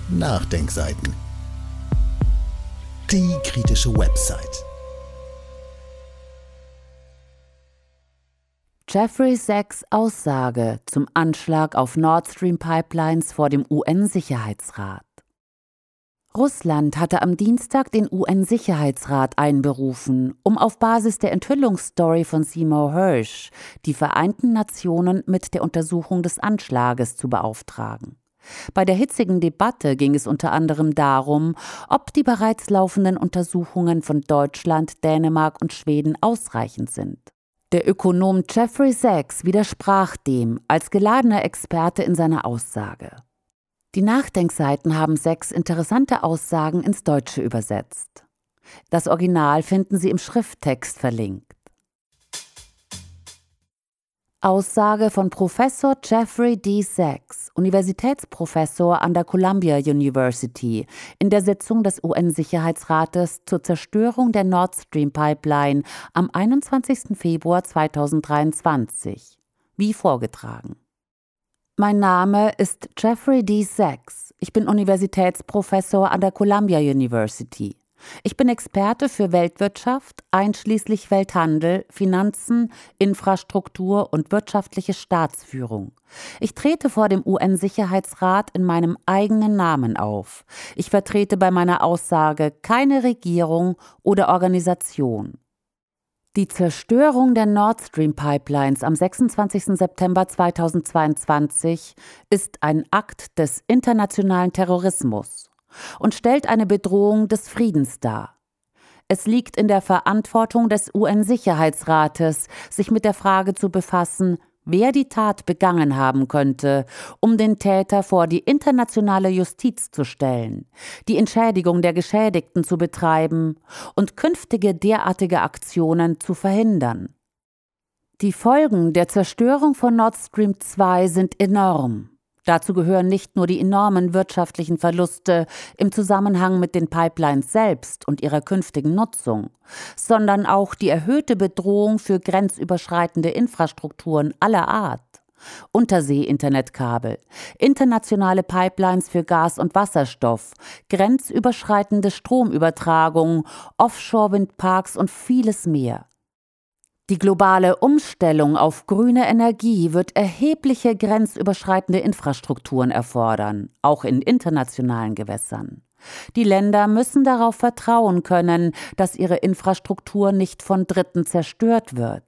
Nachdenkseiten. Die kritische Website. Jeffrey Sachs' Aussage zum Anschlag auf Nord Stream Pipelines vor dem UN-Sicherheitsrat. Russland hatte am Dienstag den UN-Sicherheitsrat einberufen, um auf Basis der Enthüllungsstory von Seymour Hersh die Vereinten Nationen mit der Untersuchung des Anschlages zu beauftragen. Bei der hitzigen Debatte ging es unter anderem darum, ob die bereits laufenden Untersuchungen von Deutschland, Dänemark und Schweden ausreichend sind. Der Ökonom Jeffrey Sachs widersprach dem als geladener Experte in seiner Aussage. Die Nachdenkseiten haben Sachs interessante Aussagen ins Deutsche übersetzt. Das Original finden Sie im Schrifttext verlinkt. Aussage von Professor Jeffrey D. Sachs, Universitätsprofessor an der Columbia University, in der Sitzung des UN-Sicherheitsrates zur Zerstörung der Nord Stream Pipeline am 21. Februar 2023, wie vorgetragen. Mein Name ist Jeffrey D. Sachs. Ich bin Universitätsprofessor an der Columbia University. Ich bin Experte für Weltwirtschaft, einschließlich Welthandel, Finanzen, Infrastruktur und wirtschaftliche Staatsführung. Ich trete vor dem UN-Sicherheitsrat in meinem eigenen Namen auf. Ich vertrete bei meiner Aussage keine Regierung oder Organisation. Die Zerstörung der Nord Stream Pipelines am 26. September 2022 ist ein Akt des internationalen Terrorismus und stellt eine Bedrohung des Friedens dar. Es liegt in der Verantwortung des UN-Sicherheitsrates, sich mit der Frage zu befassen, wer die Tat begangen haben könnte, um den Täter vor die internationale Justiz zu stellen, die Entschädigung der Geschädigten zu betreiben und künftige derartige Aktionen zu verhindern. Die Folgen der Zerstörung von Nord Stream 2 sind enorm. Dazu gehören nicht nur die enormen wirtschaftlichen Verluste im Zusammenhang mit den Pipelines selbst und ihrer künftigen Nutzung, sondern auch die erhöhte Bedrohung für grenzüberschreitende Infrastrukturen aller Art. Untersee-Internetkabel, internationale Pipelines für Gas und Wasserstoff, grenzüberschreitende Stromübertragung, Offshore-Windparks und vieles mehr. Die globale Umstellung auf grüne Energie wird erhebliche grenzüberschreitende Infrastrukturen erfordern, auch in internationalen Gewässern. Die Länder müssen darauf vertrauen können, dass ihre Infrastruktur nicht von Dritten zerstört wird.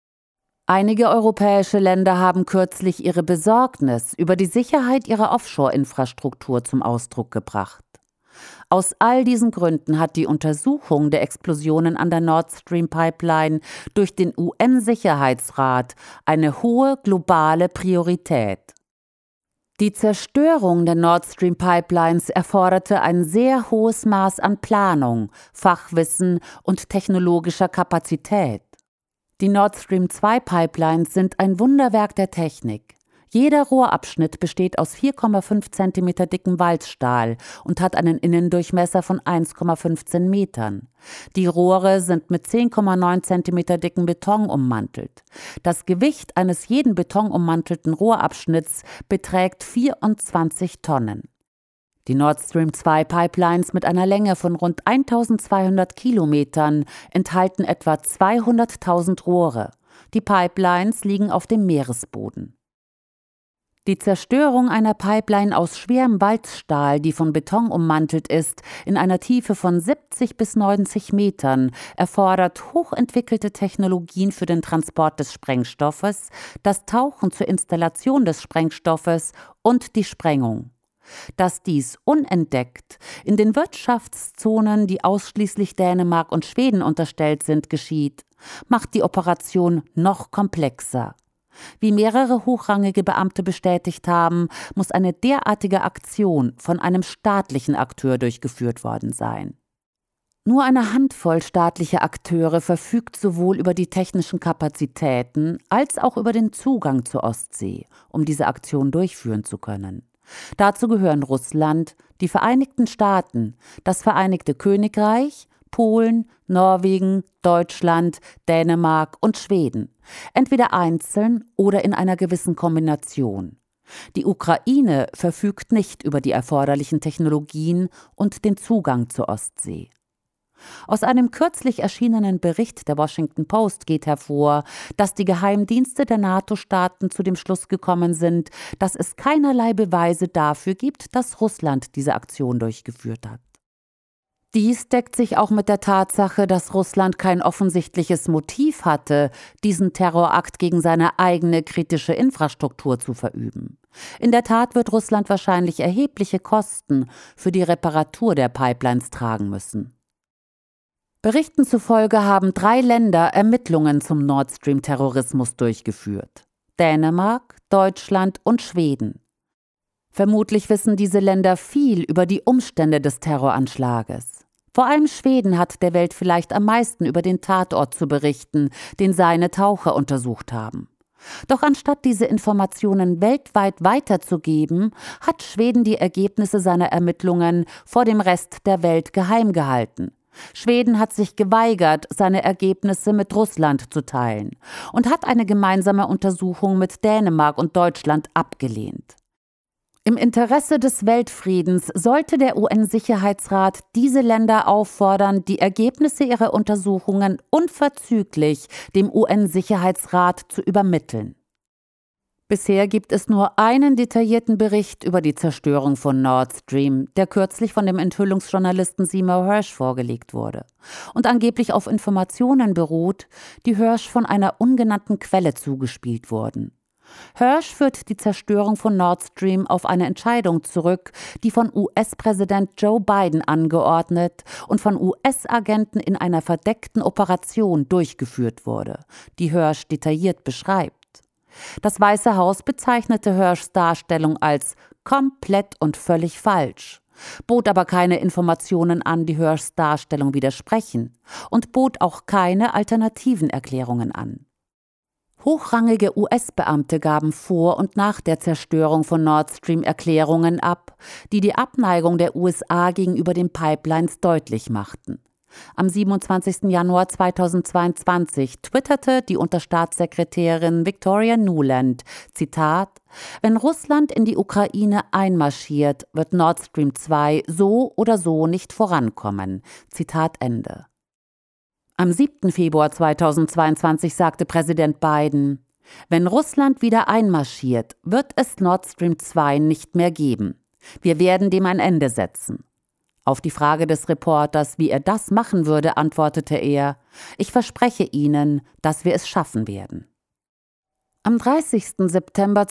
Einige europäische Länder haben kürzlich ihre Besorgnis über die Sicherheit ihrer Offshore-Infrastruktur zum Ausdruck gebracht. Aus all diesen Gründen hat die Untersuchung der Explosionen an der Nord Stream Pipeline durch den UN-Sicherheitsrat eine hohe globale Priorität. Die Zerstörung der Nord Stream Pipelines erforderte ein sehr hohes Maß an Planung, Fachwissen und technologischer Kapazität. Die Nord Stream 2 Pipelines sind ein Wunderwerk der Technik. Jeder Rohrabschnitt besteht aus 4,5 cm dickem Walzstahl und hat einen Innendurchmesser von 1,15 Metern. Die Rohre sind mit 10,9 cm dicken Beton ummantelt. Das Gewicht eines jeden betonummantelten Rohrabschnitts beträgt 24 Tonnen. Die Nord Stream 2 Pipelines mit einer Länge von rund 1200 Kilometern enthalten etwa 200.000 Rohre. Die Pipelines liegen auf dem Meeresboden. Die Zerstörung einer Pipeline aus schwerem Walzstahl, die von Beton ummantelt ist, in einer Tiefe von 70 bis 90 Metern, erfordert hochentwickelte Technologien für den Transport des Sprengstoffes, das Tauchen zur Installation des Sprengstoffes und die Sprengung. Dass dies unentdeckt in den Wirtschaftszonen, die ausschließlich Dänemark und Schweden unterstellt sind, geschieht, macht die Operation noch komplexer. Wie mehrere hochrangige Beamte bestätigt haben, muss eine derartige Aktion von einem staatlichen Akteur durchgeführt worden sein. Nur eine Handvoll staatlicher Akteure verfügt sowohl über die technischen Kapazitäten als auch über den Zugang zur Ostsee, um diese Aktion durchführen zu können. Dazu gehören Russland, die Vereinigten Staaten, das Vereinigte Königreich, Polen, Norwegen, Deutschland, Dänemark und Schweden, entweder einzeln oder in einer gewissen Kombination. Die Ukraine verfügt nicht über die erforderlichen Technologien und den Zugang zur Ostsee. Aus einem kürzlich erschienenen Bericht der Washington Post geht hervor, dass die Geheimdienste der NATO-Staaten zu dem Schluss gekommen sind, dass es keinerlei Beweise dafür gibt, dass Russland diese Aktion durchgeführt hat. Dies deckt sich auch mit der Tatsache, dass Russland kein offensichtliches Motiv hatte, diesen Terrorakt gegen seine eigene kritische Infrastruktur zu verüben. In der Tat wird Russland wahrscheinlich erhebliche Kosten für die Reparatur der Pipelines tragen müssen. Berichten zufolge haben 3 Länder Ermittlungen zum Nord Stream-Terrorismus durchgeführt: Dänemark, Deutschland und Schweden. Vermutlich wissen diese Länder viel über die Umstände des Terroranschlages. Vor allem Schweden hat der Welt vielleicht am meisten über den Tatort zu berichten, den seine Taucher untersucht haben. Doch anstatt diese Informationen weltweit weiterzugeben, hat Schweden die Ergebnisse seiner Ermittlungen vor dem Rest der Welt geheim gehalten. Schweden hat sich geweigert, seine Ergebnisse mit Russland zu teilen und hat eine gemeinsame Untersuchung mit Dänemark und Deutschland abgelehnt. Im Interesse des Weltfriedens sollte der UN-Sicherheitsrat diese Länder auffordern, die Ergebnisse ihrer Untersuchungen unverzüglich dem UN-Sicherheitsrat zu übermitteln. Bisher gibt es nur einen detaillierten Bericht über die Zerstörung von Nord Stream, der kürzlich von dem Enthüllungsjournalisten Seymour Hersh vorgelegt wurde und angeblich auf Informationen beruht, die Hersh von einer ungenannten Quelle zugespielt wurden. Hersh führt die Zerstörung von Nord Stream auf eine Entscheidung zurück, die von US-Präsident Joe Biden angeordnet und von US-Agenten in einer verdeckten Operation durchgeführt wurde, die Hersh detailliert beschreibt. Das Weiße Haus bezeichnete Hershs Darstellung als komplett und völlig falsch, bot aber keine Informationen an, die Hershs Darstellung widersprechen, und bot auch keine alternativen Erklärungen an. Hochrangige US-Beamte gaben vor und nach der Zerstörung von Nord Stream Erklärungen ab, die die Abneigung der USA gegenüber den Pipelines deutlich machten. Am 27. Januar 2022 twitterte die Unterstaatssekretärin Victoria Nuland, Zitat: „Wenn Russland in die Ukraine einmarschiert, wird Nord Stream 2 so oder so nicht vorankommen." Zitat Ende. Am 7. Februar 2022 sagte Präsident Biden: „Wenn Russland wieder einmarschiert, wird es Nord Stream 2 nicht mehr geben. Wir werden dem ein Ende setzen." Auf die Frage des Reporters, wie er das machen würde, antwortete er: „Ich verspreche Ihnen, dass wir es schaffen werden." Am 30. September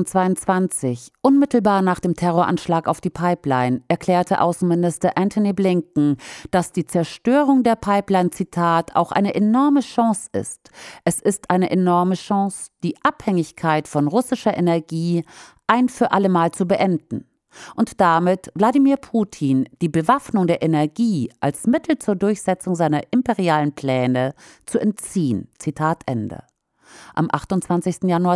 2022, unmittelbar nach dem Terroranschlag auf die Pipeline, erklärte Außenminister Antony Blinken, dass die Zerstörung der Pipeline, Zitat, auch eine enorme Chance ist. Es ist eine enorme Chance, die Abhängigkeit von russischer Energie ein für allemal zu beenden und damit Wladimir Putin die Bewaffnung der Energie als Mittel zur Durchsetzung seiner imperialen Pläne zu entziehen. Zitat Ende. Am 28. Januar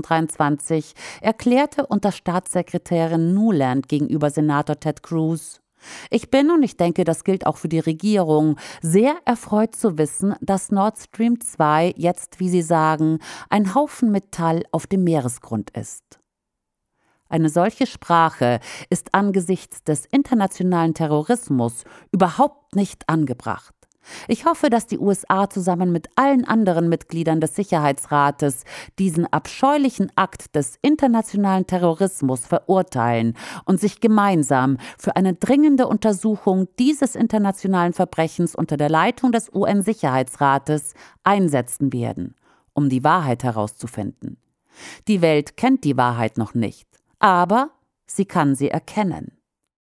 2023 erklärte Unterstaatssekretärin Nuland gegenüber Senator Ted Cruz: „Ich bin, und ich denke, das gilt auch für die Regierung, sehr erfreut zu wissen, dass Nord Stream 2 jetzt, wie Sie sagen, ein Haufen Metall auf dem Meeresgrund ist." Eine solche Sprache ist angesichts des internationalen Terrorismus überhaupt nicht angebracht. Ich hoffe, dass die USA zusammen mit allen anderen Mitgliedern des Sicherheitsrates diesen abscheulichen Akt des internationalen Terrorismus verurteilen und sich gemeinsam für eine dringende Untersuchung dieses internationalen Verbrechens unter der Leitung des UN-Sicherheitsrates einsetzen werden, um die Wahrheit herauszufinden. Die Welt kennt die Wahrheit noch nicht, aber sie kann sie erkennen.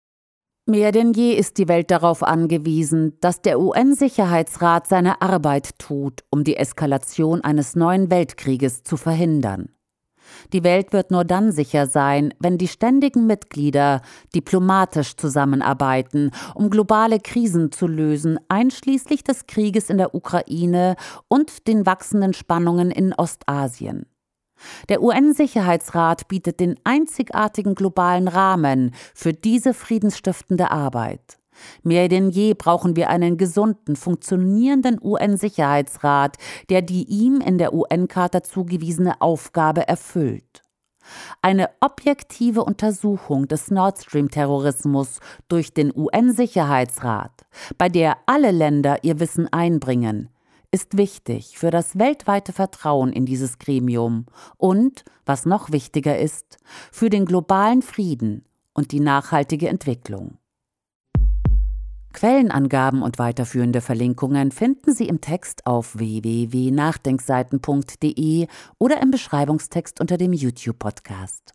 Mehr denn je ist die Welt darauf angewiesen, dass der UN-Sicherheitsrat seine Arbeit tut, um die Eskalation eines neuen Weltkrieges zu verhindern. Die Welt wird nur dann sicher sein, wenn die ständigen Mitglieder diplomatisch zusammenarbeiten, um globale Krisen zu lösen, einschließlich des Krieges in der Ukraine und den wachsenden Spannungen in Ostasien. Der UN-Sicherheitsrat bietet den einzigartigen globalen Rahmen für diese friedensstiftende Arbeit. Mehr denn je brauchen wir einen gesunden, funktionierenden UN-Sicherheitsrat, der die ihm in der UN-Charta zugewiesene Aufgabe erfüllt. Eine objektive Untersuchung des Nord Stream-Terrorismus durch den UN-Sicherheitsrat, bei der alle Länder ihr Wissen einbringen, ist wichtig für das weltweite Vertrauen in dieses Gremium und, was noch wichtiger ist, für den globalen Frieden und die nachhaltige Entwicklung. Quellenangaben und weiterführende Verlinkungen finden Sie im Text auf www.nachdenkseiten.de oder im Beschreibungstext unter dem YouTube-Podcast.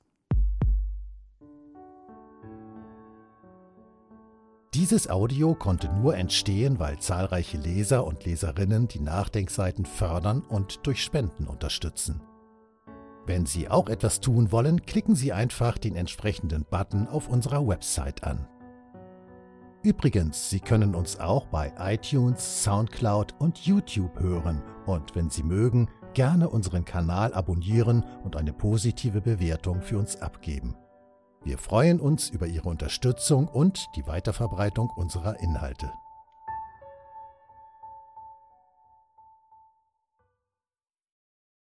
Dieses Audio konnte nur entstehen, weil zahlreiche Leser und Leserinnen die Nachdenkseiten fördern und durch Spenden unterstützen. Wenn Sie auch etwas tun wollen, klicken Sie einfach den entsprechenden Button auf unserer Website an. Übrigens, Sie können uns auch bei iTunes, Soundcloud und YouTube hören und wenn Sie mögen, gerne unseren Kanal abonnieren und eine positive Bewertung für uns abgeben. Wir freuen uns über Ihre Unterstützung und die Weiterverbreitung unserer Inhalte.